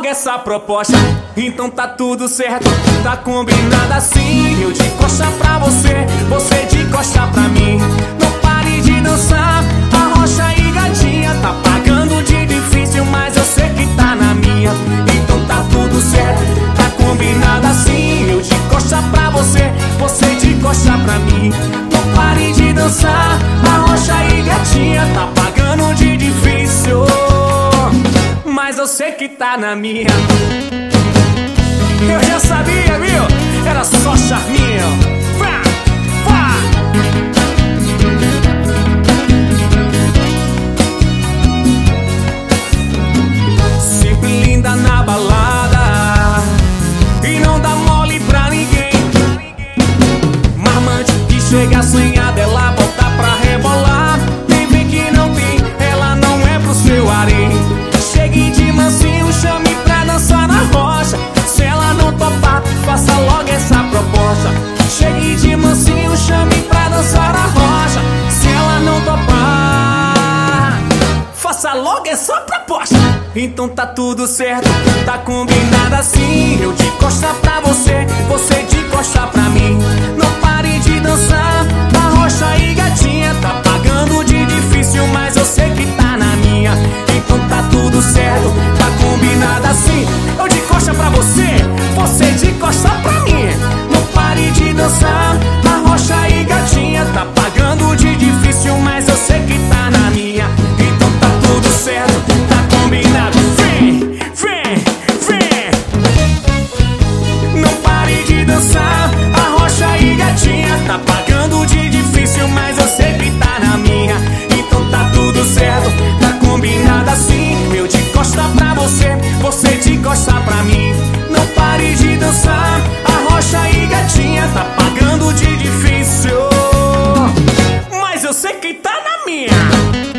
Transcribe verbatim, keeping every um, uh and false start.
essa proposta. Então tá tudo certo, tá combinado assim. Eu de costa pra você, você de costa pra mim. Não pare de dançar, arrocha e gatinha. Tá pagando de difícil, mas eu sei que tá na minha. Então tá tudo certo, tá combinado assim. Eu de costa pra você, você de costa pra mim. Não pare de dançar, arrocha e gatinha. Tá pagando de difícil, mas eu sei que tá na minha. Eu já sabia, viu? Era só charminho. Vá, vá. Sempre linda na balada e não dá mole pra ninguém. Marmante que chega assanhada, ela bota pra rebolar. Tem bem que não tem, ela não é pro seu harém. Chegue de mansinho, chame pra dançar na rocha. Se ela não topar, faça logo essa proposta. Chegue de mansinho, chame pra dançar na rocha. Se ela não topar, faça logo essa proposta. Então tá tudo certo, tá combinado assim. Eu de costa pra você, você de costa pra mim. Não pare de dançar, arrocha e gatinha. Tá pagando de difícil, mas eu sei que tá na minha. Então tá tudo certo, tá combinado assim. Eu de costa pra você, você de costa pra mim. Não pare de dançar, arrocha e gatinha. Tá pagando de difícil, mas eu sei que tá na minha. Então tá tudo certo, tá combinado. Vem, vem, vem. Não pare de dançar, arrocha e gatinha. Tá pagando de difícil, mas eu sei que tá na minha. Então tá tudo certo, tá combinado assim. Eu de costa pra você, você de costa pra mim. Não pare de dançar, arrocha e gatinha. Tá pagando de difícil, mas eu sei que tá na minha.